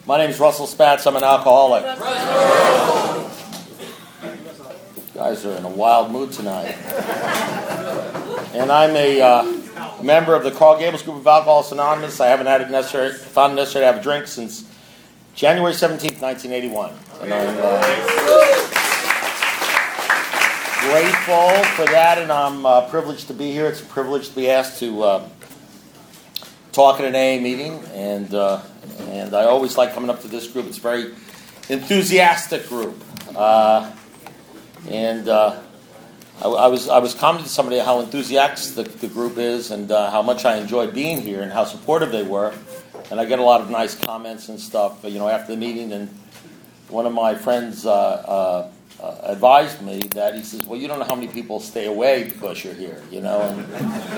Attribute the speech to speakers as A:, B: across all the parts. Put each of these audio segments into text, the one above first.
A: My name is Russell Spatz. I'm an alcoholic. You guys are in a wild mood tonight. And I'm a member of the Carl Gables group of Alcoholics Anonymous. I haven't found it necessary to have a drink since January 17th, 1981. And I'm grateful for that, and I'm privileged to be here. It's a privilege to be asked to talk at an AA meeting, and I always like coming up to this group. It's a very enthusiastic group, I was commenting to somebody how enthusiastic the group is, and how much I enjoyed being here, and how supportive they were. And I get a lot of nice comments and stuff, after the meeting. And one of my friends advised me that he says, "Well, you don't know how many people stay away because you're here, And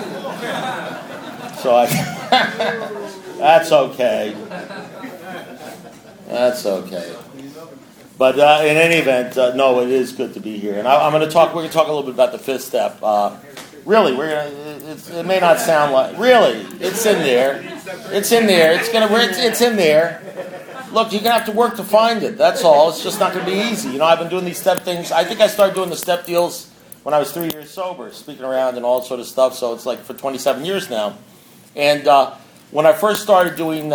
A: so that's okay. That's okay. But in any event, no, it is good to be here. And we're going to talk a little bit about the fifth step. Really, it may not sound like, really, it's in there. It's in there. It's in there. Look, you're going to have to work to find it. That's all. It's just not going to be easy. I've been doing these step things. I think I started doing the step deals when I was 3 years sober, speaking around and all sort of stuff. So it's like for 27 years now. And when I first started doing,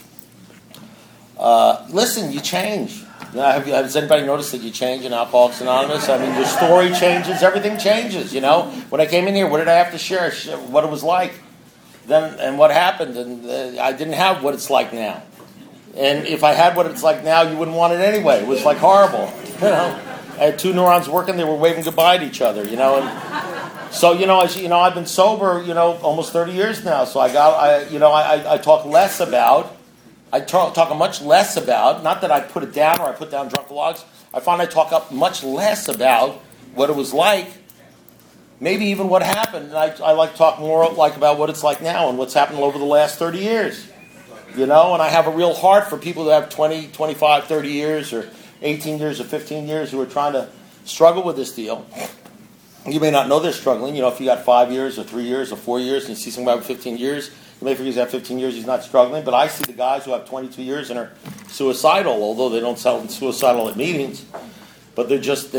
A: listen, you change. Has anybody noticed that you change in Alcoholics Anonymous? I mean, your story changes, everything changes, When I came in here, what did I have to share? What it was like. Then, and what happened, and I didn't have what it's like now. And if I had what it's like now, you wouldn't want it anyway. It was like horrible, I had two neurons working, they were waving goodbye to each other, And so, I've been sober, almost 30 years now. So I talk less about. I talk much less about, not that I put it down or I put down drunk-a-logs. I find I talk up much less about what it was like, maybe even what happened. And I like to talk more about what it's like now and what's happened over the last 30 years. And I have a real heart for people who have 20, 25, 30 years or 18 years or 15 years who are trying to struggle with this deal. You may not know they're struggling. If you got 5 years or 3 years or 4 years and you see somebody with 15 years, you may figure he's had 15 years, he's not struggling. But I see the guys who have 22 years and are suicidal, although they don't sound suicidal at meetings. But they're just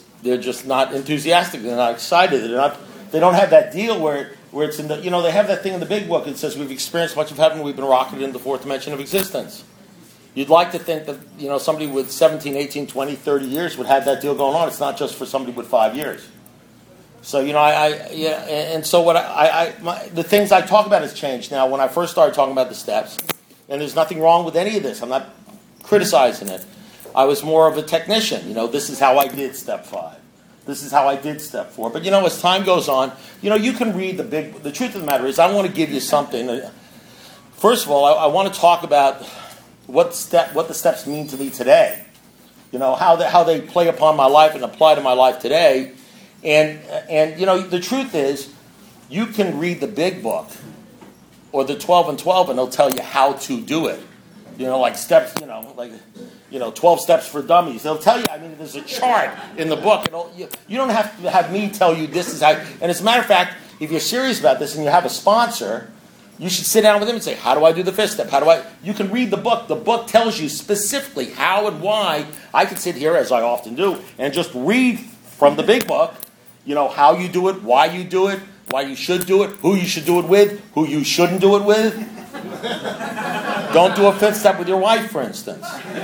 A: not enthusiastic. They're not excited. They don't have that deal where it's in the, they have that thing in the big book that says we've experienced much of heaven, we've been rocketed into the fourth dimension of existence. You'd like to think that, somebody with 17, 18, 20, 30 years would have that deal going on. It's not just for somebody with 5 years. So, and so the things I talk about has changed now. When I first started talking about the steps, and there's nothing wrong with any of this. I'm not criticizing it. I was more of a technician. This is how I did step 5. This is how I did step 4. But, as time goes on, you can read the truth of the matter is I want to give you something. First of all, I want to talk about what the steps mean to me today. How they play upon my life and apply to my life today. And the truth is, you can read the big book or the 12 and 12 and they'll tell you how to do it. Like steps, 12 steps for dummies. They'll tell you, there's a chart in the book. You don't have to have me tell you this is how. And as a matter of fact, if you're serious about this and you have a sponsor, you should sit down with him and say, how do I do the fifth step? You can read the book. The book tells you specifically how and why. I can sit here, as I often do, and just read from the big book, how you do it, why you should do it, who you should do it with, who you shouldn't do it with. Don't do a fifth step with your wife, for instance.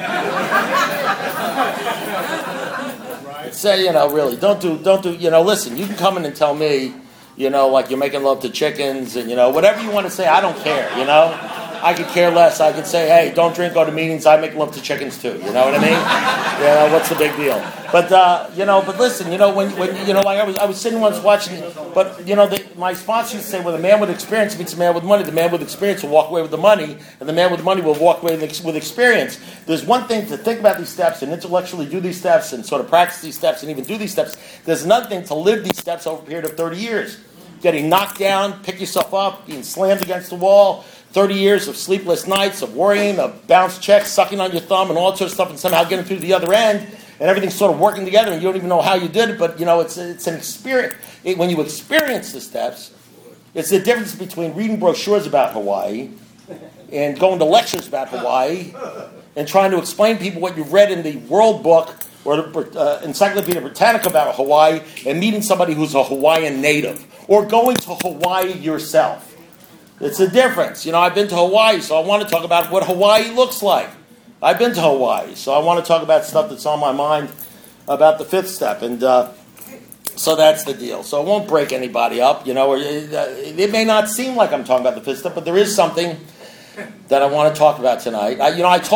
A: Say, really, don't do, listen, you can come in and tell me, like you're making love to chickens and, whatever you want to say, I don't care, I could care less. I could say, hey, don't drink, go to meetings, I make love to chickens too, you know what I mean? What's the big deal? But, but listen, when like I was sitting once watching, but, my sponsor used to say, well, the man with experience meets the man with money. The man with experience will walk away with the money, and the man with money will walk away with experience. There's one thing to think about these steps and intellectually do these steps and sort of practice these steps and even do these steps. There's another thing to live these steps over a period of 30 years. Getting knocked down, pick yourself up, being slammed against the wall, 30 years of sleepless nights, of worrying, of bounced checks, sucking on your thumb, and all that sort of stuff, and somehow getting through the other end, and everything's sort of working together, and you don't even know how you did it, but, it's an experience. When you experience the steps, it's the difference between reading brochures about Hawaii and going to lectures about Hawaii and trying to explain to people what you've read in the World Book or the Encyclopedia Britannica about Hawaii and meeting somebody who's a Hawaiian native or going to Hawaii yourself. It's a difference. I've been to Hawaii, so I want to talk about what Hawaii looks like. I've been to Hawaii, so I want to talk about stuff that's on my mind about the fifth step. And so that's the deal. So it won't break anybody up, or it may not seem like I'm talking about the fifth step, but there is something that I want to talk about tonight. I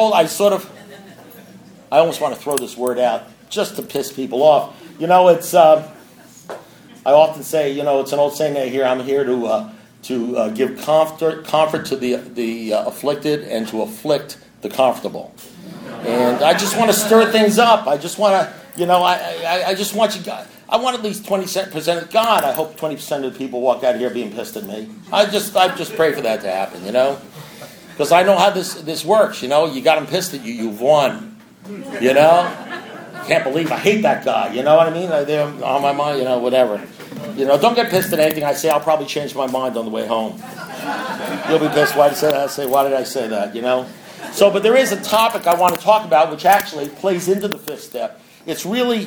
A: almost want to throw this word out just to piss people off. It's I often say, it's an old saying I hear. I'm here to give comfort to the afflicted and to afflict the comfortable. And I just want to stir things up. I just want to, I just want you guys. I want at least 20% of God. I hope 20% of the people walk out here being pissed at me. I just pray for that to happen, because I know how this works. You got them pissed at you, you've won. Can't believe I hate that guy. You know what I mean? They're on my mind. Whatever. Don't get pissed at anything I say. I'll probably change my mind on the way home. You'll be pissed. Why did I say that? I say, why did I say that? So, but there is a topic I want to talk about, which actually plays into the fifth step. It's really,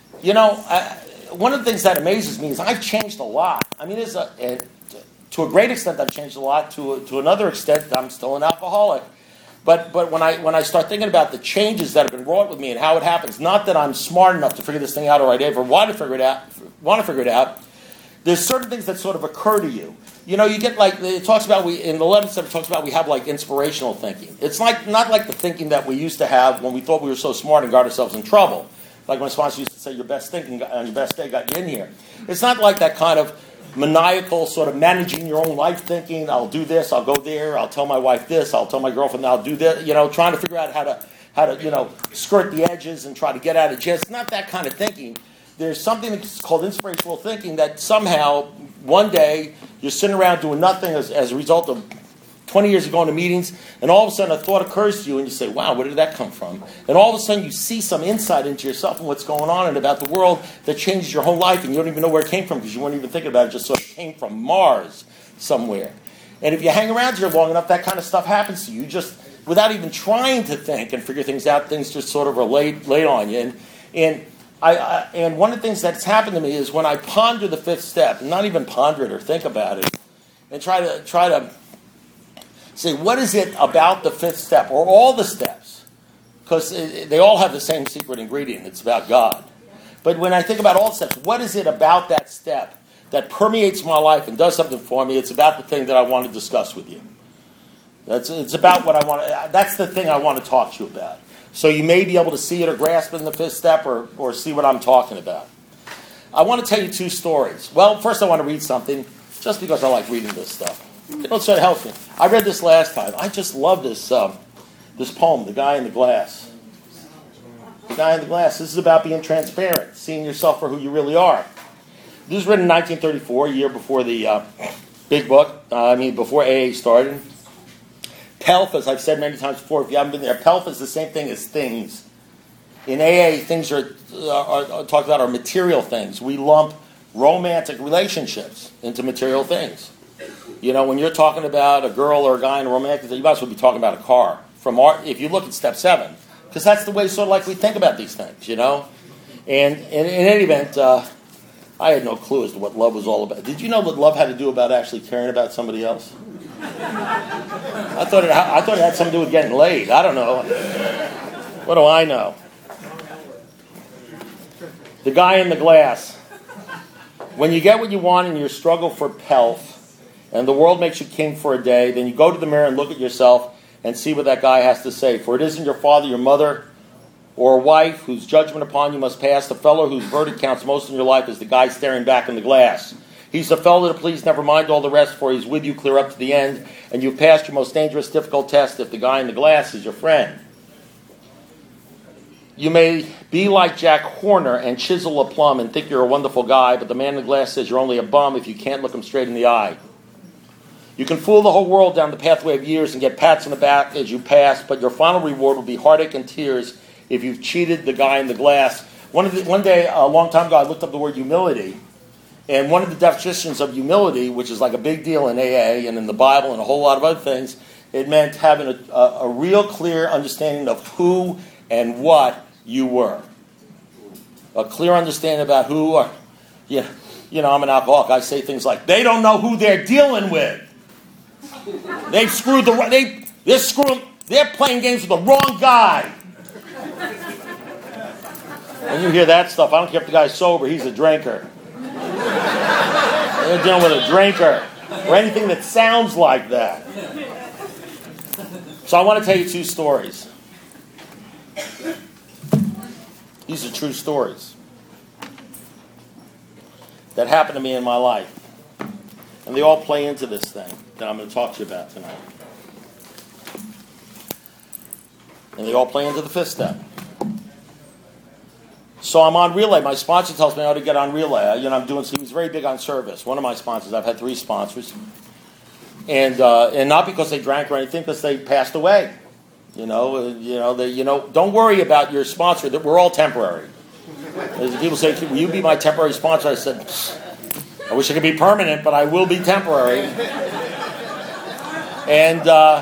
A: one of the things that amazes me is I've changed a lot. I mean, to a great extent, I've changed a lot. To another extent, I'm still an alcoholic. But when I start thinking about the changes that have been wrought with me and how it happens, not that I'm smart enough to figure this thing out or I ever want to figure it out, there's certain things that sort of occur to you. You get it talks about in the 11th step, it talks about we have like inspirational thinking. It's not like the thinking that we used to have when we thought we were so smart and got ourselves in trouble. Like when a sponsor used to say your best thinking on your best day got you in here. It's not like that kind of maniacal sort of managing your own life thinking. I'll do this, I'll go there, I'll tell my wife this, I'll tell my girlfriend I'll do this. Trying to figure out how to skirt the edges and try to get out of jail. It's not that kind of thinking. There's something that's called inspirational thinking that somehow one day you're sitting around doing nothing as a result of 20 years of going to meetings, and all of a sudden a thought occurs to you and you say, wow, where did that come from? And all of a sudden you see some insight into yourself and what's going on and about the world that changes your whole life, and you don't even know where it came from because you weren't even thinking about it. It just sort of came from Mars somewhere. And if you hang around here long enough, that kind of stuff happens to you. Just without even trying to think and figure things out, things just sort of are laid on you. And one of the things that's happened to me is when I ponder the fifth step, and not even ponder it or think about it, and try to say, what is it about the fifth step, or all the steps? Because they all have the same secret ingredient. It's about God. But when I think about all steps, what is it about that step that permeates my life and does something for me? It's about the thing that I want to discuss with you. It's about what I want. That's the thing I want to talk to you about. So you may be able to see it or grasp it in the fifth step or see what I'm talking about. I want to tell you two stories. Well, first I want to read something, just because I like reading this stuff. So it helps me. I read this last time. I just love this poem, The Guy in the Glass. The Guy in the Glass. This is about being transparent, seeing yourself for who you really are. This was written in 1934, a year before the Big Book. Before AA started. PELF, as I've said many times before, if you haven't been there, PELF is the same thing as things. In AA, things are talked about are material things. We lump romantic relationships into material things. When you're talking about a girl or a guy in a romantic, you might as well be talking about a car. If you look at step 7, because that's the way sort of like we think about these things, And in any event, I had no clue as to what love was all about. Did you know what love had to do about actually caring about somebody else? I thought it had something to do with getting laid. I don't know. What do I know? The Guy in the Glass. When you get what you want in your struggle for pelf, and the world makes you king for a day, then you go to the mirror and look at yourself and see what that guy has to say. For it isn't your father, your mother, or a wife whose judgment upon you must pass. The fellow whose verdict counts most in your life is the guy staring back in the glass. He's the fellow to please, never mind all the rest, for he's with you clear up to the end, and you've passed your most dangerous, difficult test if the guy in the glass is your friend. You may be like Jack Horner and chisel a plum and think you're a wonderful guy, but the man in the glass says you're only a bum if you can't look him straight in the eye. You can fool the whole world down the pathway of years and get pats on the back as you pass, but your final reward will be heartache and tears if you've cheated the guy in the glass. One day, a long time ago, I looked up the word humility, And one of the definitions of humility, which is like a big deal in AA and in the Bible and a whole lot of other things, It meant having a real clear understanding of who and what you were. A clear understanding about who are. Yeah, I'm an alcoholic. I say things like, they don't know who they're dealing with. They've screwed they're playing games with the wrong guy. When you hear that stuff, I don't care if the guy's sober, he's a drinker. They're dealing with a drinker. Or anything that sounds like that. So I want to tell you two stories. These are true stories that happened to me in my life. And they all play into this thing that I'm going to talk to you about tonight. And they all play into the fifth step. So I'm on Relay. My sponsor tells me I ought to get on Relay. He was very big on service. One of my sponsors. I've had 3 sponsors. And not because they drank or anything, because they passed away. Don't worry about your sponsor. That we're all temporary. As people say, will you be my temporary sponsor? I said, I wish I could be permanent, but I will be temporary. And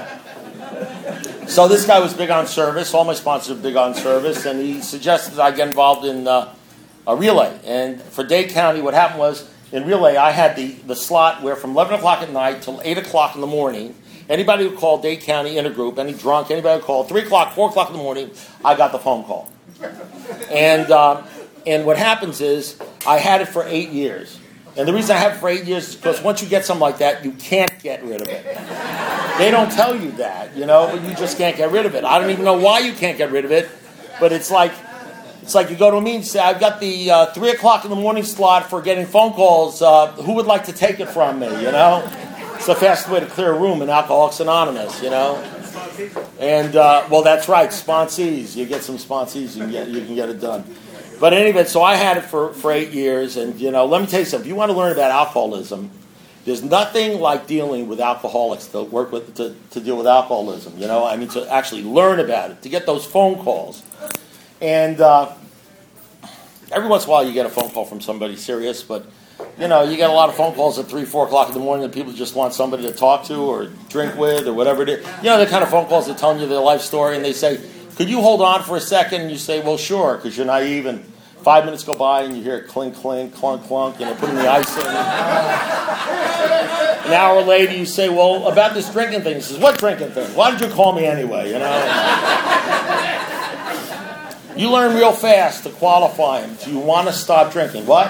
A: so this guy was big on service. All my sponsors are big on service. And he suggested that I get involved in a Relay. And for Dade County, what happened was, in Relay, I had the slot where from 11 o'clock at night till 8 o'clock in the morning, anybody who called Dade County Intergroup, any drunk, anybody who called 3 o'clock, 4 o'clock in the morning, I got the phone call. And what happens is, I had it for 8 years. And the reason I have it for 8 years is because once you get something like that, you can't get rid of it. They don't tell you that, but you just can't get rid of it. I don't even know why you can't get rid of it, but it's like you go to a meeting and say, I've got the 3 o'clock in the morning slot for getting phone calls. Who would like to take it from me, It's the fastest way to clear a room in Alcoholics Anonymous, And, that's right, sponsees. You get some sponsees, you can get it done. But anyway, so I had it for 8 years, and, let me tell you something. If you want to learn about alcoholism, there's nothing like dealing with alcoholics to work with, to deal with alcoholism, to actually learn about it, to get those phone calls. And every once in a while you get a phone call from somebody serious, but, you get a lot of phone calls at 3, 4 o'clock in the morning that people just want somebody to talk to or drink with or whatever it is. The kind of phone calls that telling you their life story, and they say, could you hold on for a second? And you say, well, sure, because you're naive, and 5 minutes go by and you hear it clink, clink, clunk, clunk, putting the ice in. An hour later you say, well, about this drinking thing. He says, what drinking thing? Why did you call me anyway, You learn real fast to qualify them. Do you want to stop drinking? What?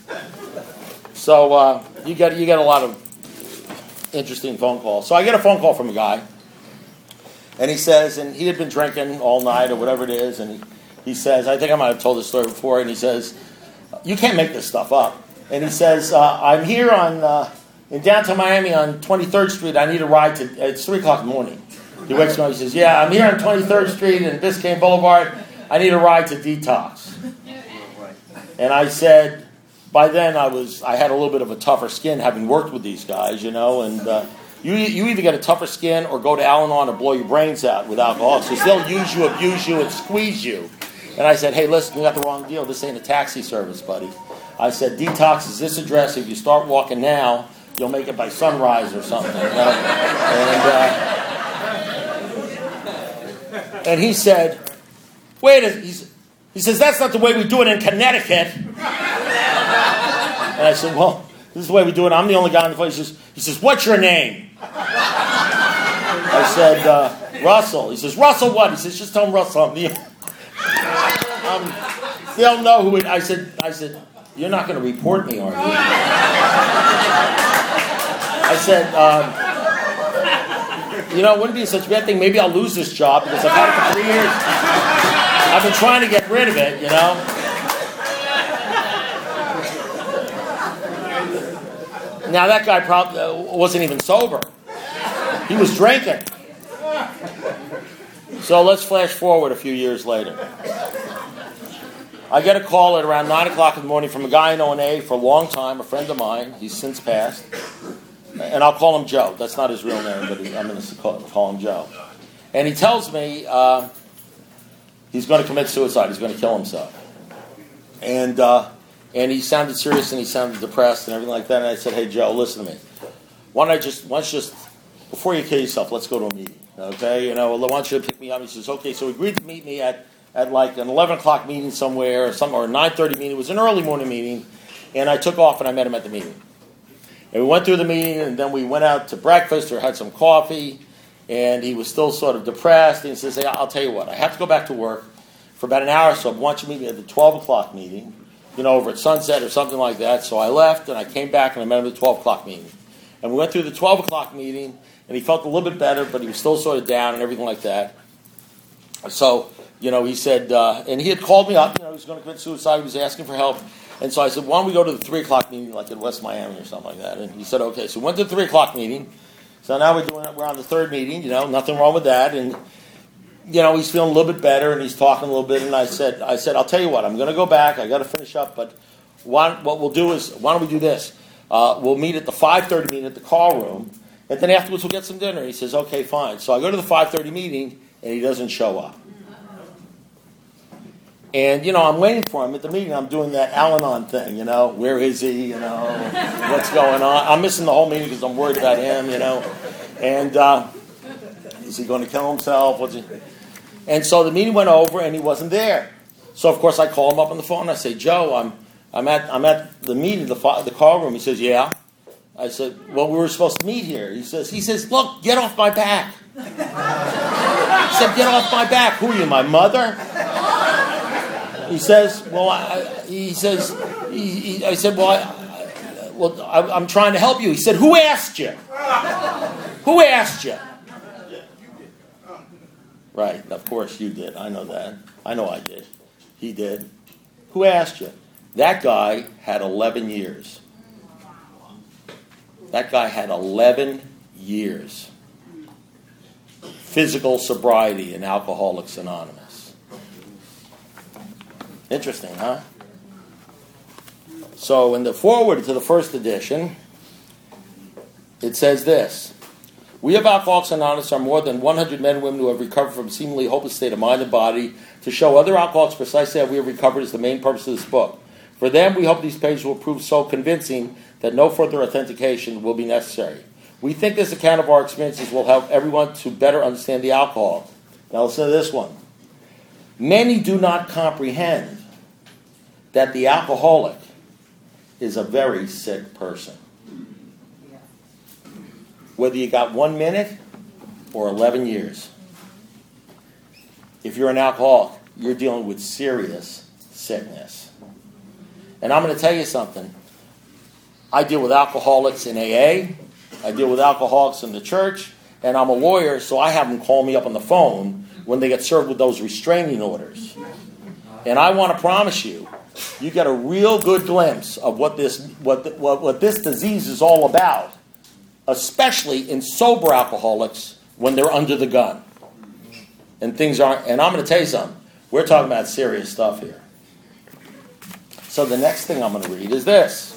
A: So you get a lot of interesting phone calls. So I get a phone call from a guy, and he says, and he had been drinking all night or whatever it is, and he says, I think I might have told this story before, and he says, you can't make this stuff up. And he says, I'm here in downtown Miami on 23rd Street. I need a ride it's 3 o'clock in the morning. He wakes me up, he says, yeah, I'm here on 23rd Street and Biscayne Boulevard. I need a ride to Detox. And I said, by then I had a little bit of a tougher skin having worked with these guys, and you either get a tougher skin or go to Al-Anon or blow your brains out with alcohol, because they'll use you, abuse you, and squeeze you. And I said, hey, listen, you got the wrong deal. This ain't a taxi service, buddy. I said, Detox is this address. If you start walking now, you'll make it by sunrise or something. And he said, he says, that's not the way we do it in Connecticut. And I said, well, this is the way we do it. I'm the only guy in the place. He says, what's your name? I said, Russell. He says, Russell what? He says, just tell him Russell. They'll know who it. I said, you're not going to report me, are you? I said, it wouldn't be such a bad thing. Maybe I'll lose this job because I've had it for 3 years. I've been trying to get rid of it, Now that guy probably wasn't even sober. He was drinking. So let's flash forward a few years later. I get a call at around 9 o'clock in the morning from a guy I know in A for a long time, a friend of mine. He's since passed. And I'll call him Joe. That's not his real name, but I'm going to call him Joe. And he tells me he's going to commit suicide. He's going to kill himself. And he sounded serious and he sounded depressed and everything like that. And I said, hey, Joe, listen to me. Why don't you just before you kill yourself, let's go to a meeting. Okay, I want you to pick me up. He says, okay. So he agreed to meet me at like an 11 o'clock meeting somewhere, or 9:30 meeting. It was an early morning meeting, and I took off and I met him at the meeting. And we went through the meeting, and then we went out to breakfast or had some coffee, and he was still sort of depressed. And he says, hey, I'll tell you what, I have to go back to work for about an hour or so. I want you to meet me at the 12 o'clock meeting, over at Sunset or something like that. So I left, and I came back, and I met him at the 12 o'clock meeting. And we went through the 12 o'clock meeting, and he felt a little bit better, but he was still sort of down and everything like that. So, he said, and he had called me up, he was going to commit suicide, he was asking for help. And so I said, why don't we go to the 3 o'clock meeting, like in West Miami or something like that? And he said, okay. So we went to the 3 o'clock meeting. So now we're on the third meeting, nothing wrong with that. And, he's feeling a little bit better, and he's talking a little bit. And I said, I'll tell you what, I'm going to go back, I got to finish up, but what we'll do is, why don't we do this? We'll meet at the 5:30 meeting at the call room, and then afterwards we'll get some dinner. He says, okay, fine. So I go to the 5:30 meeting, and he doesn't show up. And, I'm waiting for him at the meeting. I'm doing that Al-Anon thing, where is he, what's going on? I'm missing the whole meeting because I'm worried about him, And is he going to kill himself? And so the meeting went over, and he wasn't there. So, of course, I call him up on the phone, and I say, Joe, I'm at the meeting, the call room. He says, yeah. I said, well, we were supposed to meet here. He says, look, get off my back. He said, get off my back. Who are you, my mother? He says, well, I said, well, I'm trying to help you. He said, who asked you? Who asked you? Right, of course you did. I know that. I know I did. He did. Who asked you? That guy had 11 years. That guy had 11 years. Physical sobriety in Alcoholics Anonymous. Interesting, huh? So in the foreword to the first edition, it says this. We of Alcoholics Anonymous are more than 100 men and women who have recovered from a seemingly hopeless state of mind and body. To show other alcoholics precisely how we have recovered is the main purpose of this book. For them, we hope these pages will prove so convincing that no further authentication will be necessary. We think this account of our experiences will help everyone to better understand the alcohol. Now listen to this one. Many do not comprehend that the alcoholic is a very sick person. Whether you got 1 minute or 11 years. If you're an alcoholic, you're dealing with serious sickness. And I'm going to tell you something. I deal with alcoholics in AA. I deal with alcoholics in the church. And I'm a lawyer, so I have them call me up on the phone when they get served with those restraining orders. And I want to promise you, you get a real good glimpse of what this disease is all about, especially in sober alcoholics when they're under the gun. And things aren't, and I'm going to tell you something. We're talking about serious stuff here. So the next thing I'm going to read is this.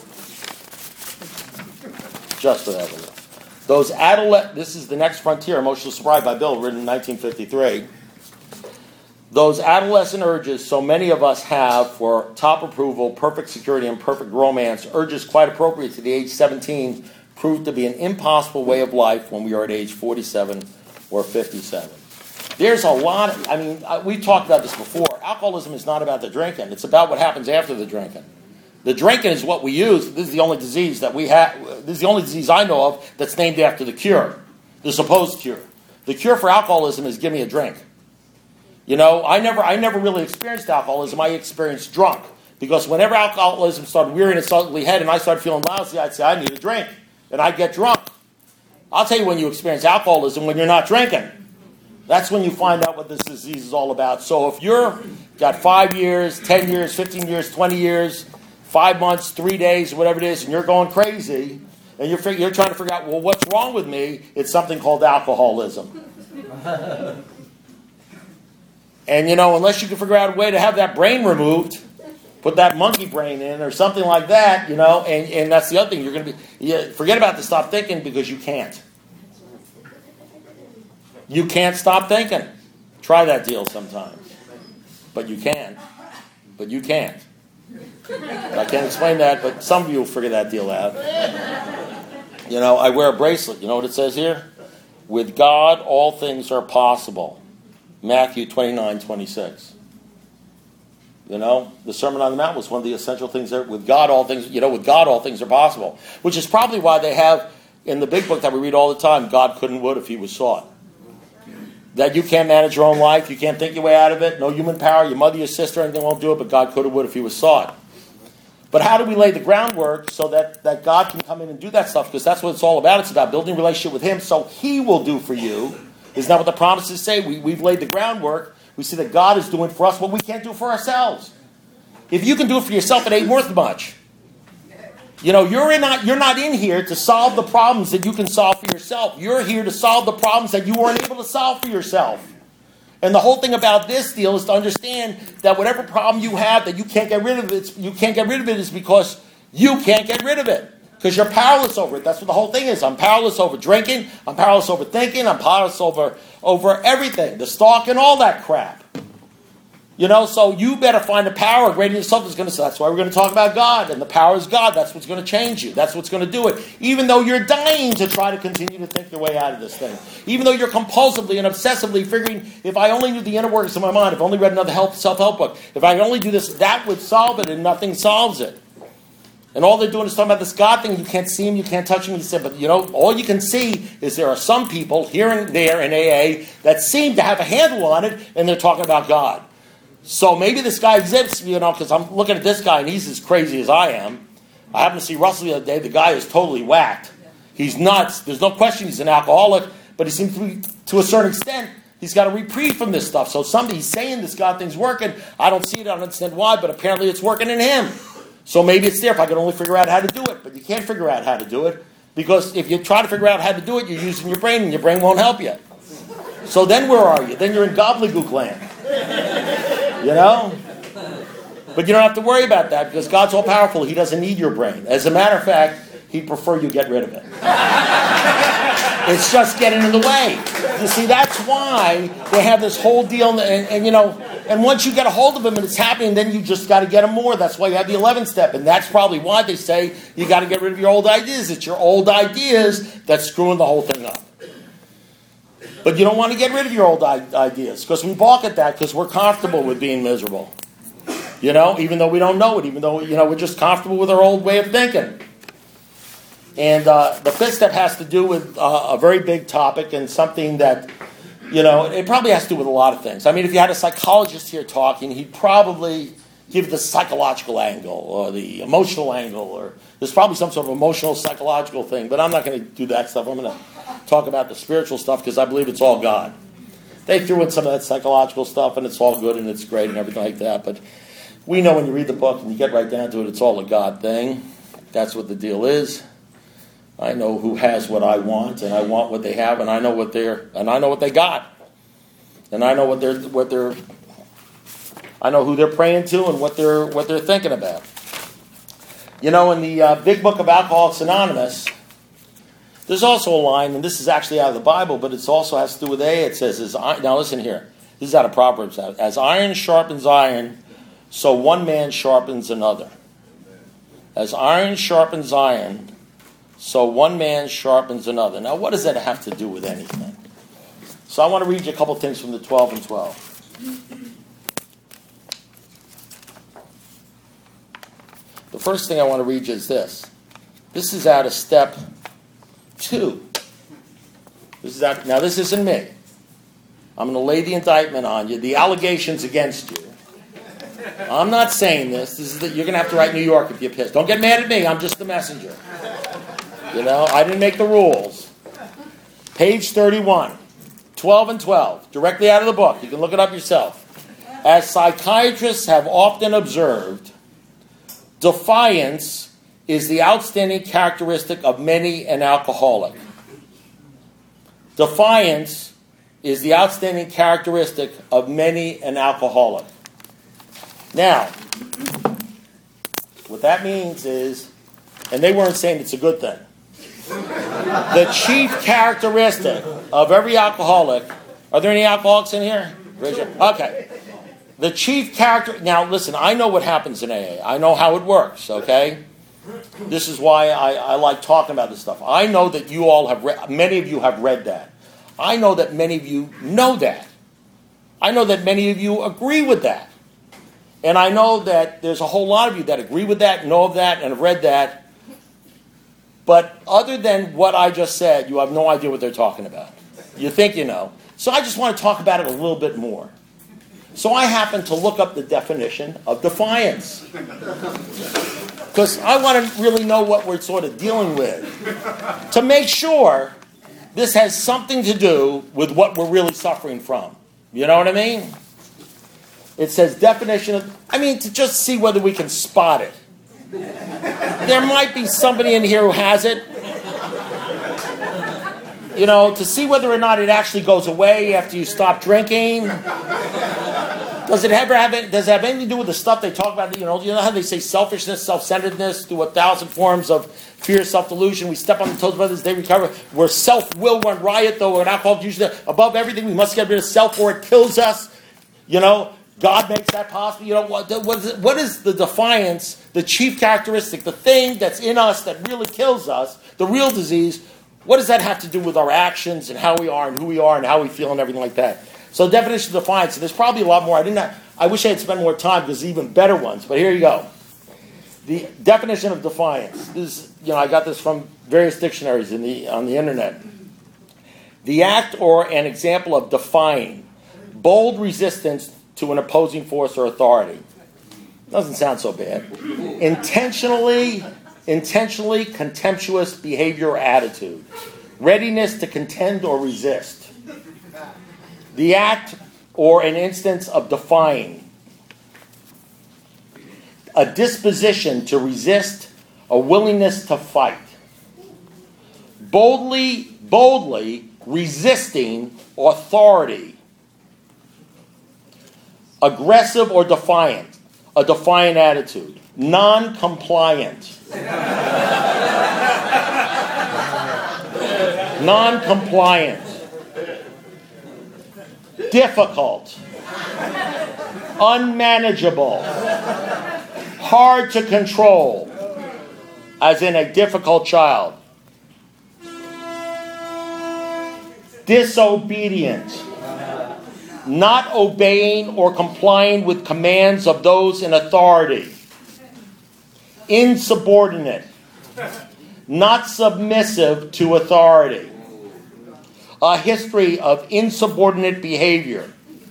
A: Just for that little. This is The Next Frontier, Emotional Sobriety by Bill, written in 1953. Those adolescent urges so many of us have for top approval, perfect security, and perfect romance, urges quite appropriate to the age 17, proved to be an impossible way of life when we are at age 47 or 57. There's a lot we talked about this before. Alcoholism is not about the drinking. It's about what happens after the drinking. The drinking is what we use. This is the only disease that we have. This is the only disease I know of that's named after the cure, the supposed cure. The cure for alcoholism is give me a drink. I never really experienced alcoholism. I experienced drunk. Because whenever alcoholism started rearing its ugly head and I started feeling lousy, I'd say, I need a drink. And I'd get drunk. I'll tell you when you experience alcoholism, when you're not drinking. That's when you find out what this disease is all about. So if you're got 5 years, 10 years, 15 years, 20 years, 5 months, 3 days, whatever it is, and you're going crazy, and you're trying to figure out, well, what's wrong with me? It's something called alcoholism. And, unless you can figure out a way to have that brain removed, put that monkey brain in or something like that, and that's the other thing. You're going to forget about the stop thinking because you can't. You can't stop thinking. Try that deal sometime. But you can. But you can't. I can't explain that, but some of you will figure that deal out. I wear a bracelet. You know what it says here? With God, all things are possible. Matthew 29:26. You know, the Sermon on the Mount was one of the essential things there. With God, all things, with God, all things are possible. Which is probably why they have in the big book that we read all the time, God couldn't, would if he was sought. That you can't manage your own life, you can't think your way out of it, no human power, your mother, your sister, anything won't do it, but God could have, would if he was sought. But how do we lay the groundwork so that God can come in and do that stuff? Because that's what it's all about. It's about building a relationship with him so he will do for you. Isn't that what the promises say? We've laid the groundwork. We see that God is doing for us what we can't do for ourselves. If you can do it for yourself, it ain't worth much. You're not in here to solve the problems that you can solve for yourself. You're here to solve the problems that you weren't able to solve for yourself. And the whole thing about this deal is to understand that whatever problem you have that you can't get rid of it is because you can't get rid of it. Because you're powerless over it. That's what the whole thing is. I'm powerless over drinking. I'm powerless over thinking. I'm powerless over everything. The stalk and all that crap. So you better find a power greater than yourself that's going to say, that's why we're going to talk about God. And the power is God. That's what's going to change you. That's what's going to do it. Even though you're dying to try to continue to think your way out of this thing. Even though you're compulsively and obsessively figuring, if I only knew the inner workings of my mind, if I only read another self-help book, if I could only do this, that would solve it, and nothing solves it. And all they're doing is talking about this God thing. You can't see him, you can't touch him. You say, but all you can see is there are some people here and there in AA that seem to have a handle on it, and they're talking about God. So maybe this guy exists, because I'm looking at this guy and he's as crazy as I am. I happened to see Russell the other day. The guy is totally whacked. He's nuts. There's no question he's an alcoholic, but he seems to be, to a certain extent, he's got a reprieve from this stuff. So somebody's saying this God thing's working. I don't see it. I don't understand why, but apparently it's working in him. So maybe it's there if I could only figure out how to do it. But you can't figure out how to do it because if you try to figure out how to do it, you're using your brain and your brain won't help you. So then where are you? Then you're in gobbledygook land. But you don't have to worry about that because God's all powerful. He doesn't need your brain. As a matter of fact, he'd prefer you get rid of it. It's just getting in the way. You see, that's why they have this whole deal. And once you get a hold of him and it's happening, then you just got to get him more. That's why you have the 11th step. And that's probably why they say you got to get rid of your old ideas. It's your old ideas that's screwing the whole thing up. But you don't want to get rid of your old ideas because we balk at that because we're comfortable with being miserable. Even though we don't know it, even though, we're just comfortable with our old way of thinking. And the 5th step has to do with a very big topic and something that, it probably has to do with a lot of things. I mean, if you had a psychologist here talking, he'd probably give the psychological angle or the emotional angle, or there's probably some sort of emotional psychological thing, but I'm not going to do that stuff. I'm going to talk about the spiritual stuff because I believe it's all God. They threw in some of that psychological stuff and it's all good and it's great and everything like that, but we know when you read the book and you get right down to it, it's all a God thing. That's what the deal is. I know who has what I want, and I want what they have, and I know what they got, and I know I know who they're praying to and what they're thinking about. In the big book of Alcoholics Anonymous, there's also a line, and this is actually out of the Bible, but it also has to do with AA. It says, now listen here, this is out of Proverbs, as iron sharpens iron, so one man sharpens another. As iron sharpens iron, so one man sharpens another. Now, what does that have to do with anything? So I want to read you a couple things from the 12 and 12. The first thing I want to read you is this. This is out of step 2. Now, this isn't me. I'm going to lay the indictment on you, the allegations against you. I'm not saying this. You're going to have to write New York if you're pissed. Don't get mad at me. I'm just the messenger. I didn't make the rules. Page 31, 12 and 12, directly out of the book. You can look it up yourself. As psychiatrists have often observed, defiance is the outstanding characteristic of many an alcoholic. Defiance is the outstanding characteristic of many an alcoholic. Now, what that means is, and they weren't saying it's a good thing, the chief characteristic of every alcoholic, are there any alcoholics in here? Okay. The chief character, now listen, I know what happens in AA. I know how it works, okay? This is why I like talking about this stuff. I know that you all have many of you have read that. I know that many of you know that. I know that many of you agree with that. And I know that there's a whole lot of you that agree with that, know of that, and have read that. But other than what I just said, you have no idea what they're talking about. You think you know. So I just want to talk about it a little bit more. So I happened to look up the definition of defiance. Because I want to really know what we're sort of dealing with. To make sure this has something to do with what we're really suffering from. You know what I mean? It says definition of, to just see whether we can spot it. There might be somebody in here who has it. To see whether or not it actually goes away after you stop drinking. Does it have anything to do with the stuff they talk about? You know how they say selfishness, self-centeredness, through 1,000 forms of fear, self-delusion. We step on the toes of others, they recover. Where self-will run riot, though, and alcohol usually above everything. We must get rid of self, or it kills us. God makes that possible. What is the defiance, the chief characteristic, the thing that's in us that really kills us, the real disease? What does that have to do with our actions and how we are and who we are and how we feel and everything like that? So definition of defiance. So there's probably a lot more. I wish I had spent more time because there's even better ones. But here you go. The definition of defiance. I got this from various dictionaries on the internet. The act or an example of defying, bold resistance to an opposing force or authority. Doesn't sound so bad. Intentionally contemptuous behavior or attitude. Readiness to contend or resist. The act or an instance of defying. A disposition to resist, a willingness to fight. Boldly resisting authority. Aggressive or defiant, a defiant attitude. Non-compliant. Non-compliant. Difficult. Unmanageable. Hard to control, as in a difficult child. Disobedient. Not obeying or complying with commands of those in authority. Insubordinate. Not submissive to authority. A history of insubordinate behavior.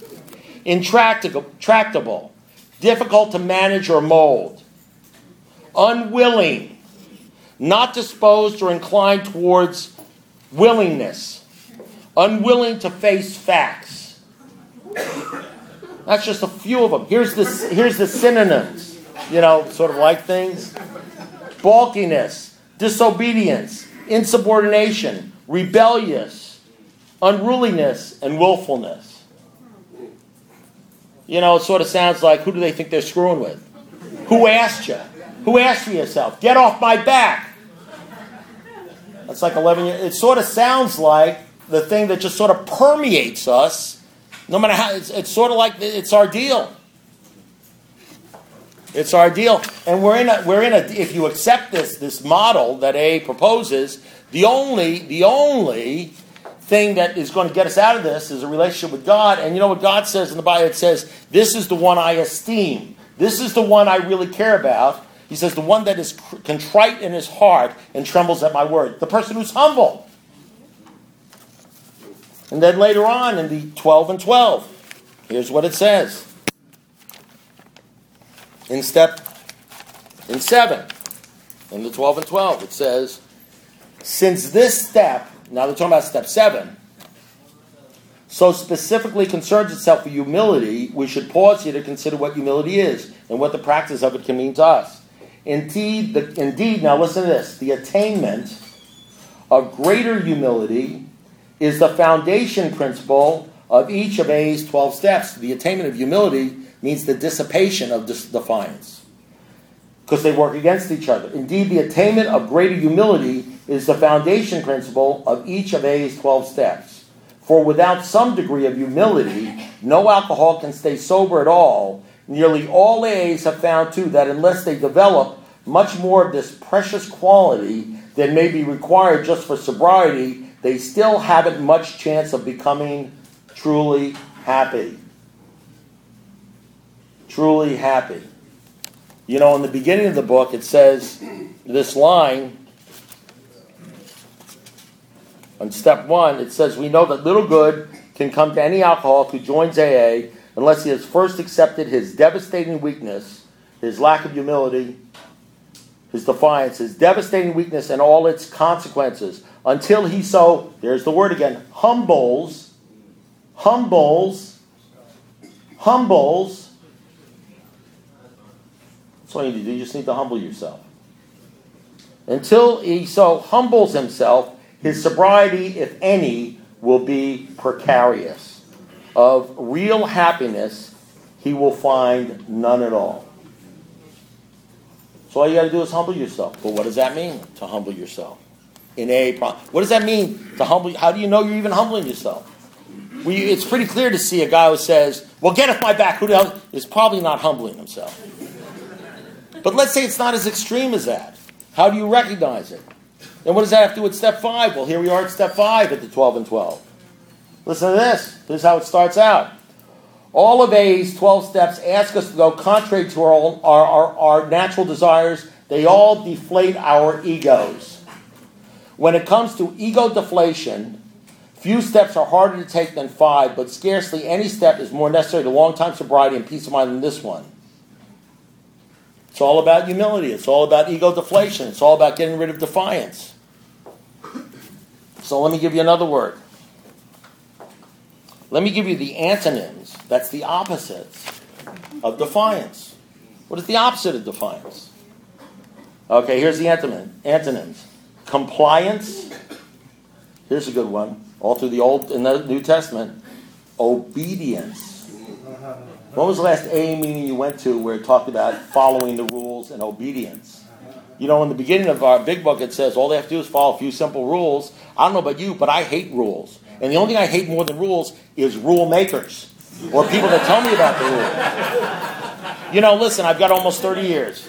A: Intractable. Difficult to manage or mold. Unwilling. Not disposed or inclined towards willingness. Unwilling to face facts. That's just a few of them. Here's the synonyms. Sort of like things. Balkiness, disobedience, insubordination, rebellious, unruliness, and willfulness. It sort of sounds like, who do they think they're screwing with? Who asked you? Who asked for yourself? Get off my back. That's like 11 years. It sort of sounds like the thing that just sort of permeates us. No matter how, it's sort of like it's our deal. It's our deal, and we're in a. If you accept this model that AA proposes, the only thing that is going to get us out of this is a relationship with God. And you know what God says in the Bible? It says, "This is the one I esteem. This is the one I really care about." He says, "The one that is contrite in his heart and trembles at my word." The person who's humble. And then later on in the 12 and 12, here's what it says. In 7, in the 12 and 12, it says, since this step, now they're talking about step 7, so specifically concerns itself with humility, we should pause here to consider what humility is and what the practice of it can mean to us. Indeed, now listen to this, the attainment of greater humility is the foundation principle of each of A's 12 steps. The attainment of humility means the dissipation of defiance, because they work against each other. Indeed, the attainment of greater humility is the foundation principle of each of A's 12 steps. For without some degree of humility, no alcohol can stay sober at all. Nearly all AAs have found, too, that unless they develop much more of this precious quality than may be required just for sobriety, they still haven't much chance of becoming truly happy. Truly happy. You know, in the beginning of the book, it says this line, on step 1, it says, we know that little good can come to any alcoholic who joins AA unless he has first accepted his devastating weakness, his lack of humility, his defiance, his devastating weakness and all its consequences, until he so, there's the word again, humbles. That's all you need to do. You just need to humble yourself. Until he so humbles himself, his sobriety, if any, will be precarious. Of real happiness, he will find none at all. So all you got to do is humble yourself. But what does that mean, to humble yourself? In AA, what does that mean, to humble? How do you know you're even humbling yourself? It's pretty clear to see a guy who says, well, get off my back. Who the hell is probably not humbling himself. But let's say it's not as extreme as that. How do you recognize it? And what does that have to do with step 5? Well, here we are at step 5 at the 12 and 12. Listen to this. This is how it starts out. All of A's 12 steps ask us to go contrary to our natural desires. They all deflate our egos. When it comes to ego deflation, few steps are harder to take than 5, but scarcely any step is more necessary to long-time sobriety and peace of mind than this one. It's all about humility. It's all about ego deflation. It's all about getting rid of defiance. So let me give you another word. Let me give you the antonyms. That's the opposites of defiance. What is the opposite of defiance? Okay, here's the antonyms. Compliance. Here's a good one. All through the Old and the New Testament. Obedience. When was the last AA meeting you went to where it talked about following the rules and obedience? You know, in the beginning of our big book, it says all they have to do is follow a few simple rules. I don't know about you, but I hate rules. And the only thing I hate more than rules is rule makers or people that tell me about the rules. You know, listen, I've got almost 30 years.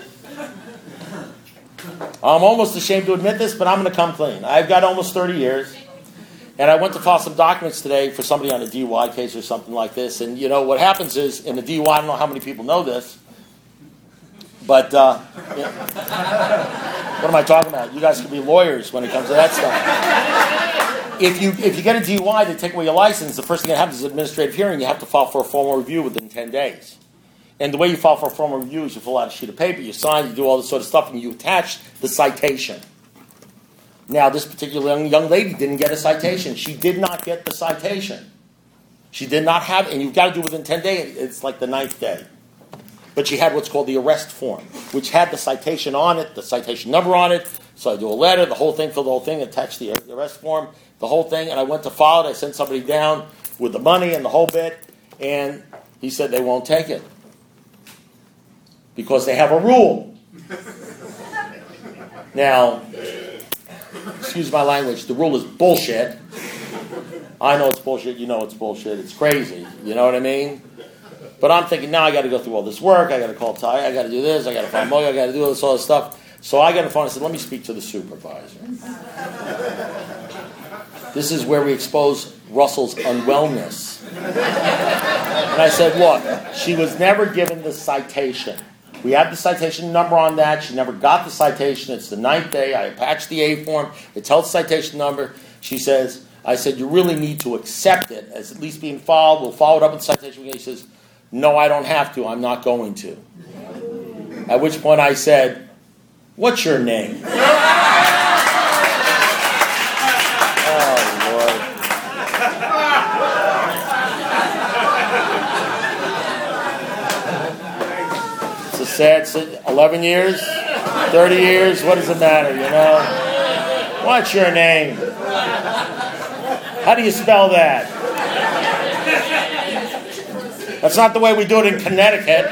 A: I'm almost ashamed to admit this, but I'm going to come clean. I've got almost 30 years. And I went to file some documents today for somebody on a DUI case or something like this. And, you know, what happens is, in the DUI, I don't know how many people know this, but, what am I talking about? You guys can be lawyers when it comes to that stuff. If you get a DUI, they take away your license, the first thing that happens is an administrative hearing. You have to file for a formal review within 10 days. And the way you file for a formal review is you fill out a sheet of paper, you sign, you do all this sort of stuff, and you attach the citation. Now, this particular young lady didn't get a citation. She did not get the citation. She did not have it, and you've got to do it within 10 days. It's like the 9th day. But she had what's called the arrest form, which had the citation on it, the citation number on it. So I do a letter, the whole thing, fill the whole thing, attach the arrest form, the whole thing, and I went to file it. I sent somebody down with the money and the whole bit, and he said they won't take it because they have a rule. Now, excuse my language, the rule is bullshit. I know it's bullshit, you know it's bullshit, it's crazy, you know what I mean? But I'm thinking, now I got to go through all this work, I got to call Ty, I got to do this, I got to find Mo, I got to do all this stuff. So I got on the phone and said, let me speak to the supervisor. This is where we expose Russell's unwellness. And I said, look, she was never given the citation. We have the citation number on that. She never got the citation. It's the 9th day. I attached the A form. It tells the citation number. She says, I said, you really need to accept it as at least being filed. We'll follow it up with the citation. She says, no, I don't have to. I'm not going to. At which point I said, what's your name? Sad, 11 years, 30 years, what does it matter, you know? What's your name? How do you spell that? That's not the way we do it in Connecticut.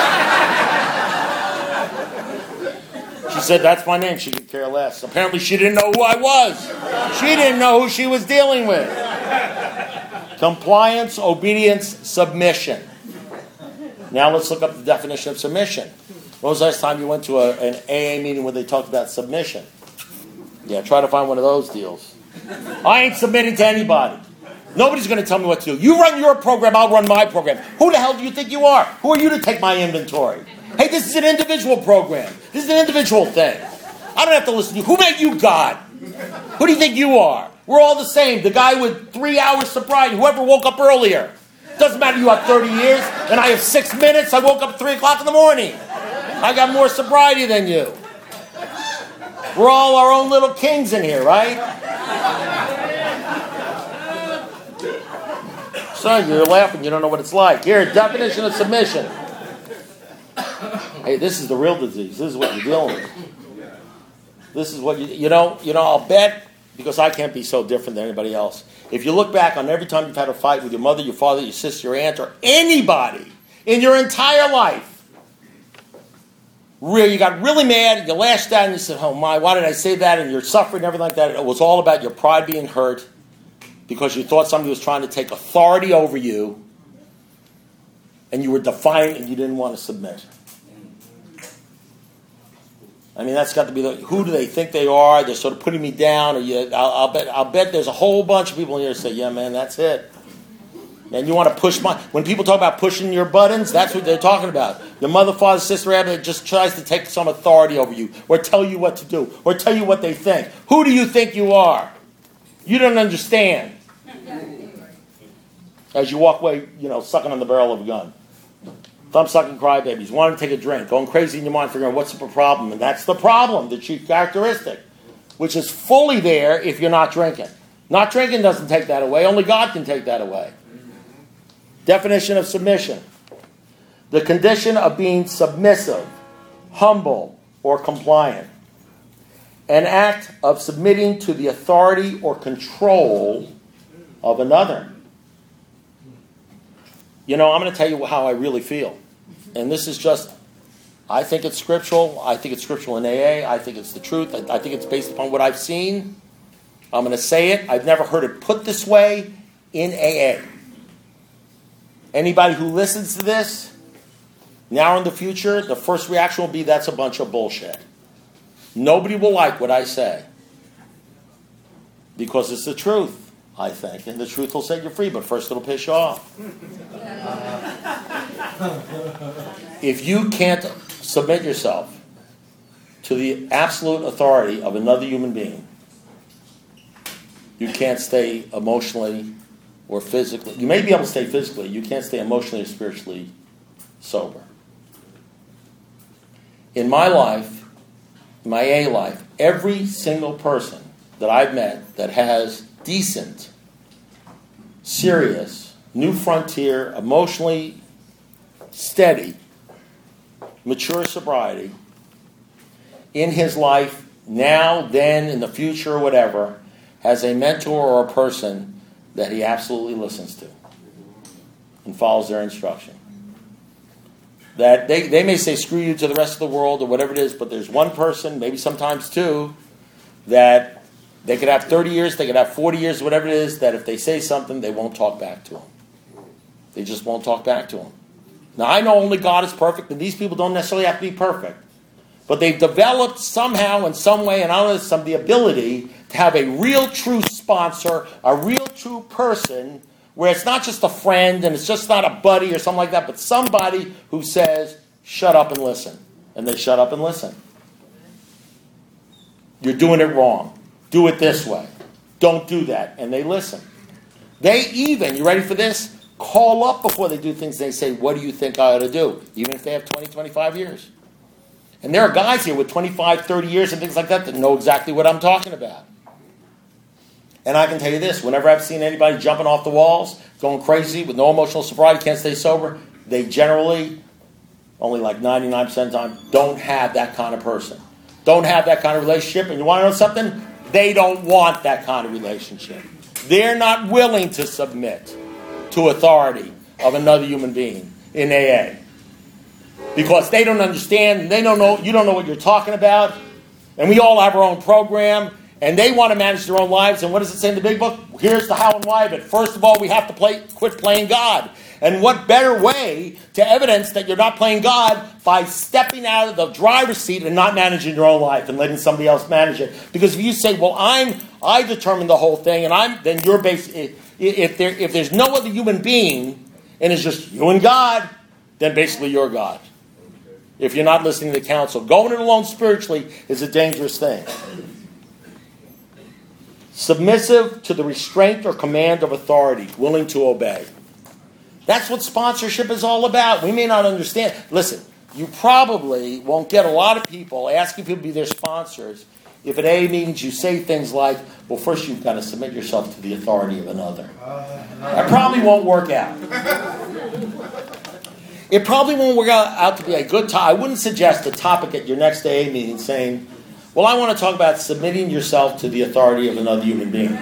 A: She said, that's my name. She could care less. Apparently she didn't know who I was. She didn't know who she was dealing with. Compliance, obedience, submission. Now let's look up the definition of submission. When was the last time you went to an AA meeting where they talked about submission? Yeah, try to find one of those deals. I ain't submitting to anybody. Nobody's going to tell me what to do. You run your program, I'll run my program. Who the hell do you think you are? Who are you to take my inventory? Hey, this is an individual program. This is an individual thing. I don't have to listen to you. Who made you God? Who do you think you are? We're all the same. The guy with 3 hours sobriety, whoever woke up earlier. Doesn't matter you have 30 years and I have 6 minutes. I woke up at 3 o'clock in the morning. I got more sobriety than you. We're all our own little kings in here, right? Son, you're laughing. You don't know what it's like. Here, definition of submission. Hey, this is the real disease. This is what you're dealing with. This is what you know, I'll bet, because I can't be so different than anybody else. If you look back on every time you've had a fight with your mother, your father, your sister, your aunt, or anybody in your entire life, you got really mad, and you lashed out, and you said, oh my, why did I say that? And you're suffering and everything like that. It was all about your pride being hurt because you thought somebody was trying to take authority over you, and you were defiant and you didn't want to submit. I mean, that's got to be who do they think they are? They're sort of putting me down. Or I'll bet there's a whole bunch of people in here who say, yeah, man, that's it. And you want to push when people talk about pushing your buttons, that's what they're talking about. Your mother, father, sister, that just tries to take some authority over you or tell you what to do or tell you what they think. Who do you think you are? You don't understand. As you walk away, sucking on the barrel of a gun. Thumb-sucking crybabies, wanting to take a drink, going crazy in your mind, figuring out what's the problem. And that's the problem, the chief characteristic, which is fully there if you're not drinking. Not drinking doesn't take that away. Only God can take that away. Definition of submission. The condition of being submissive, humble, or compliant. An act of submitting to the authority or control of another. I'm going to tell you how I really feel. And this is just, I think it's scriptural. I think it's scriptural in AA. I think it's the truth. I think it's based upon what I've seen. I'm going to say it. I've never heard it put this way in AA. Anybody who listens to this, now or in the future, the first reaction will be, that's a bunch of bullshit. Nobody will like what I say. Because it's the truth, I think. And the truth will set you free, but first it'll piss you off. If you can't submit yourself to the absolute authority of another human being, you can't stay emotionally or physically. You may be able to stay physically. You can't stay emotionally or spiritually sober. In my life, in my AA life, every single person that I've met that has decent, serious, new frontier, emotionally steady, mature sobriety in his life, now, then, in the future, or whatever, has a mentor or a person that he absolutely listens to and follows their instruction. That they may say screw you to the rest of the world or whatever it is, but there's one person, maybe sometimes two, that they could have 30 years, they could have 40 years, whatever it is, that if they say something, they won't talk back to him. They just won't talk back to him. Now, I know only God is perfect, and these people don't necessarily have to be perfect. But they've developed somehow, in some way, and I don't know, the ability to have a real, true sponsor, a real, true person, where it's not just a friend, and it's just not a buddy or something like that, but somebody who says, shut up and listen. And they shut up and listen. You're doing it wrong. Do it this way. Don't do that. And they listen. They even, you ready for this? Call up before they do things. They say, what do you think I ought to do? Even if they have 20, 25 years. And there are guys here with 25, 30 years and things like that know exactly what I'm talking about. And I can tell you this, whenever I've seen anybody jumping off the walls, going crazy with no emotional sobriety, can't stay sober, they generally, only like 99% of the time, don't have that kind of person. Don't have that kind of relationship. And you want to know something? They don't want that kind of relationship. They're not willing to submit to authority of another human being in AA. Because they don't understand, they don't know, you don't know what you're talking about, and we all have our own program, and they want to manage their own lives, and what does it say in the big book? Here's the how and why of it. First of all, we have to quit playing God. And what better way to evidence that you're not playing God by stepping out of the driver's seat and not managing your own life and letting somebody else manage it? Because if you say, well, I'm I determine the whole thing, and then you're basically, if there's no other human being, and it's just you and God, then basically you're God. If you're not listening to counsel. Going it alone spiritually is a dangerous thing. Submissive to the restraint or command of authority, willing to obey. That's what sponsorship is all about. We may not understand. Listen, you probably won't get a lot of people asking people to be their sponsors if at AA meetings you say things like, well, first you've got to submit yourself to the authority of another. That probably won't work out. It probably won't work out to be a good topic. I wouldn't suggest a topic at your next AA meeting saying, well, I want to talk about submitting yourself to the authority of another human being.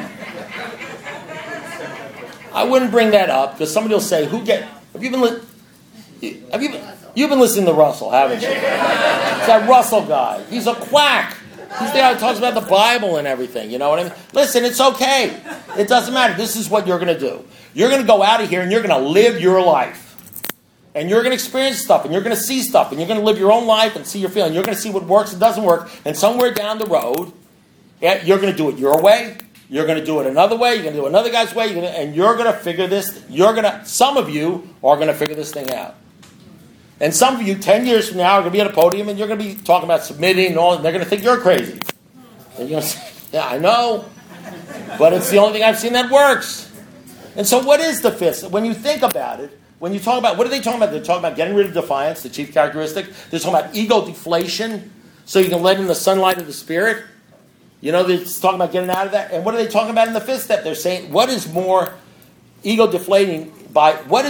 A: I wouldn't bring that up because somebody will say, you've been listening to Russell, haven't you? It's that Russell guy. He's a quack. He's the guy who talks about the Bible and everything. You know what I mean? Listen, it's okay. It doesn't matter. This is what you're going to do. You're going to go out of here and you're going to live your life. And you're going to experience stuff, and you're going to see stuff, and you're going to live your own life and see your feeling. You're going to see what works and doesn't work. And somewhere down the road, you're going to do it your way. You're going to do it another way. You're going to do it another guy's way. And you're going to figure this. Some of you are going to figure this thing out. And some of you, 10 years from now, are going to be at a podium, and you're going to be talking about submitting and all, and they're going to think you're crazy. And you're going to say, yeah, I know. But it's the only thing I've seen that works. And so what is the fifth? When you think about it, when you talk about, what are they talking about? They're talking about getting rid of defiance, the chief characteristic. They're talking about ego deflation, so you can let in the sunlight of the Spirit. You know, they're talking about getting out of that. And what are they talking about in the fifth step? They're saying, what is more ego deflating what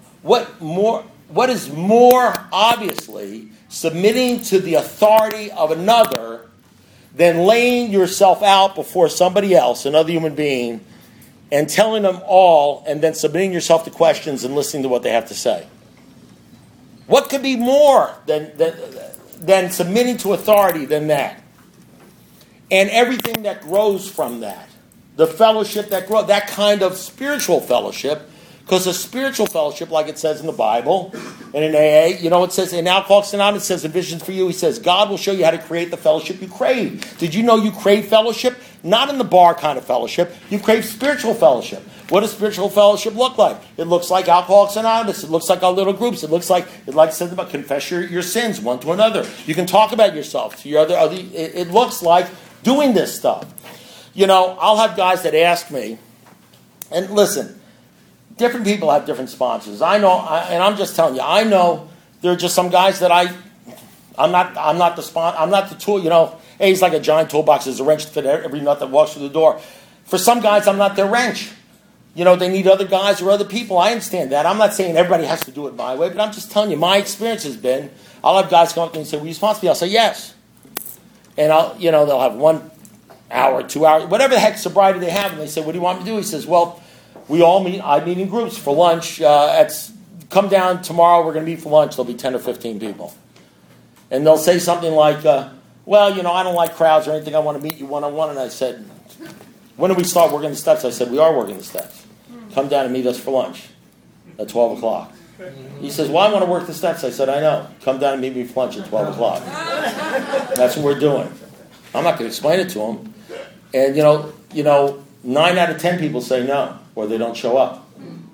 A: is more obviously submitting to the authority of another than laying yourself out before somebody else, another human being, and telling them all, and then submitting yourself to questions and listening to what they have to say? What could be more than submitting to authority than that? And everything that grows from that. The fellowship that grows, that kind of spiritual fellowship. Because a spiritual fellowship, like it says in the Bible, and in AA, you know, it says in Alcoholics Anonymous, it says in Visions for You, he says, God will show you how to create the fellowship you crave. Did you know you crave fellowship? Not in the bar kind of fellowship. You crave spiritual fellowship. What does spiritual fellowship look like? It looks like Alcoholics Anonymous. It looks like our little groups. It looks like, it says about confess your sins one to another. You can talk about yourself to your other it looks like doing this stuff. You know, I'll have guys that ask me, and listen, different people have different sponsors. I know, and I'm just telling you, I know there are just some guys that I'm not the tool, you know. Hey, he's like a giant toolbox. There's a wrench to fit every nut that walks through the door. For some guys, I'm not their wrench. You know, they need other guys or other people. I understand that. I'm not saying everybody has to do it my way, but I'm just telling you, my experience has been, I'll have guys come up to me and say, will you sponsor me? I'll say yes. And they'll have 1 hour, 2 hours, whatever the heck sobriety they have, and they say, what do you want me to do? He says, well, I meet in groups for lunch. Come down tomorrow, we're going to meet for lunch. There'll be 10 or 15 people. And they'll say something like, well, you know, I don't like crowds or anything. I want to meet you one-on-one. And I said, when do we start working the steps? I said, we are working the steps. Come down and meet us for lunch at 12 o'clock. He says, well, I want to work the steps. I said, I know. Come down and meet me for lunch at 12 o'clock. That's what we're doing. I'm not going to explain it to him. And, you know, 9 out of 10 people say no, or they don't show up.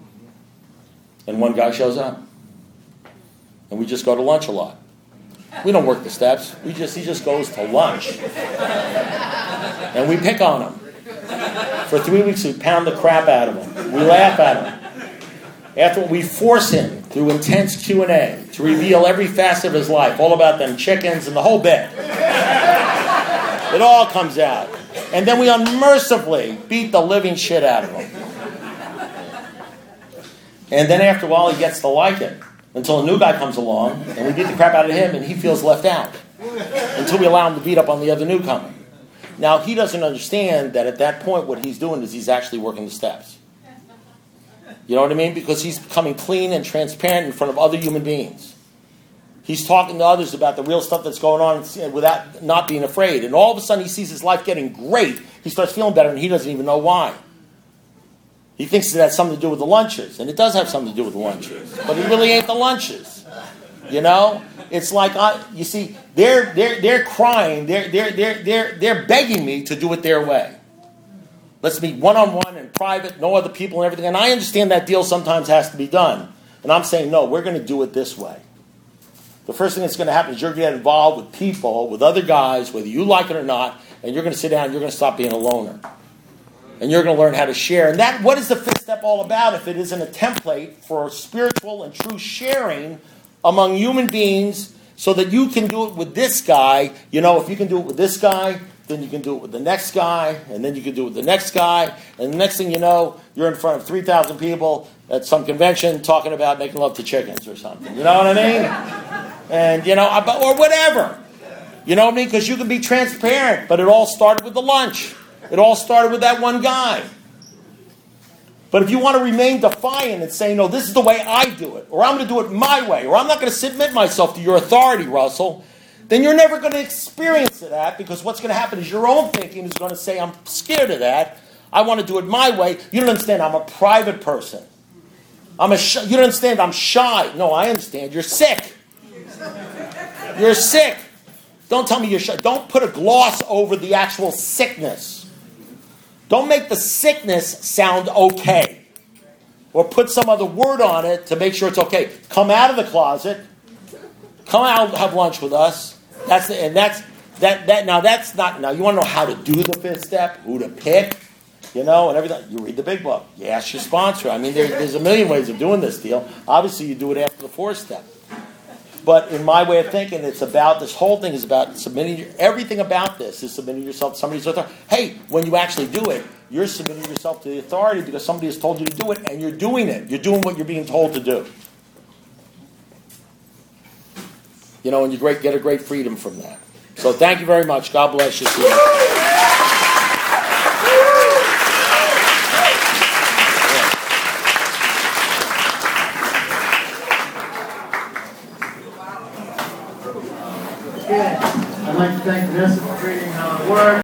A: And one guy shows up. And we just go to lunch a lot. We don't work the steps. He just goes to lunch. And we pick on him. For 3 weeks, we pound the crap out of him. We laugh at him. After we force him through intense Q&A to reveal every facet of his life, all about them chickens and the whole bit. It all comes out. And then we unmercifully beat the living shit out of him. And then after a while, he gets to like it. Until a new guy comes along, and we beat the crap out of him, and he feels left out. Until we allow him to beat up on the other newcomer. Now, he doesn't understand that at that point, what he's doing is he's actually working the steps. You know what I mean? Because he's becoming clean and transparent in front of other human beings. He's talking to others about the real stuff that's going on without not being afraid. And all of a sudden, he sees his life getting great. He starts feeling better, and he doesn't even know why. He thinks it has something to do with the lunches, and it does have something to do with the lunches. But it really ain't the lunches. You know, it's like you see, they're crying, they're begging me to do it their way. Let's meet one-on-one in private, no other people and everything. And I understand that deal sometimes has to be done. And I'm saying, no, we're going to do it this way. The first thing that's going to happen is you're going to get involved with people, with other guys, whether you like it or not, and you're going to sit down and you're going to stop being a loner. And you're going to learn how to share. And that, what is the fifth step all about if it isn't a template for spiritual and true sharing among human beings so that you can do it with this guy? You know, if you can do it with this guy, then you can do it with the next guy, and then you can do it with the next guy, and the next thing you know, you're in front of 3,000 people at some convention talking about making love to chickens or something. You know what I mean? And, you know, or whatever. You know what I mean? Because you can be transparent, but it all started with the lunch. It all started with that one guy. But if you want to remain defiant and say, no, this is the way I do it, or I'm going to do it my way, or I'm not going to submit myself to your authority, Russell, then you're never going to experience that, because what's going to happen is your own thinking is going to say, I'm scared of that. I want to do it my way. You don't understand. I'm a private person. You don't understand. I'm shy. No, I understand. You're sick. You're sick. Don't tell me you're shy. Don't put a gloss over the actual sickness. Don't make the sickness sound okay. Or put some other word on it to make sure it's okay. Come out of the closet. Come out and have lunch with us. Now you want to know how to do the fifth step, who to pick, you know, and everything. You read the big book. You ask your sponsor. I mean, there's a million ways of doing this deal. Obviously, you do it after the fourth step. But in my way of thinking, it's about, this whole thing is about submitting, everything about this is submitting yourself to somebody's authority. Hey, when you actually do it, you're submitting yourself to the authority because somebody has told you to do it, and you're doing it. You're doing what you're being told to do. You know, and you get a great freedom from that. So thank you very much. God bless you. See you.
B: I'd like to thank Vanessa for reading the word.